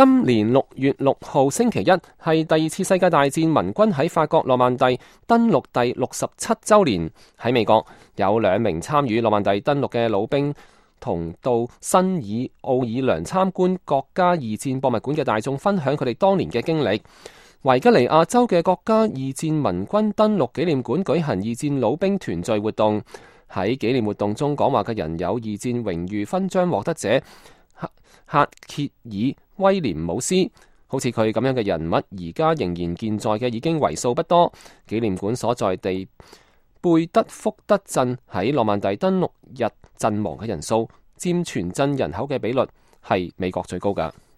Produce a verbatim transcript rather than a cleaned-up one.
今年六月六號星期一係第二次世界大戰盟軍喺法國諾曼第登陸第六十七週年。喺美國有兩名參與諾曼第登陸嘅老兵同到新爾奧爾良參觀國家二戰博物館嘅大眾分享佢哋當年嘅經歷。維吉尼亞州嘅國家二戰盟軍登陸紀念館舉行二戰老兵團聚活動。喺紀念活動中講話嘅人有二戰榮譽勳章獲得者赫歇爾威廉姆斯。好似佢咁樣嘅人物，而家仍然健在嘅已經為數不多。紀念館所在地貝德福德鎮喺諾曼第登陸日陣亡嘅人數佔全鎮人口嘅比率係美國最高㗎。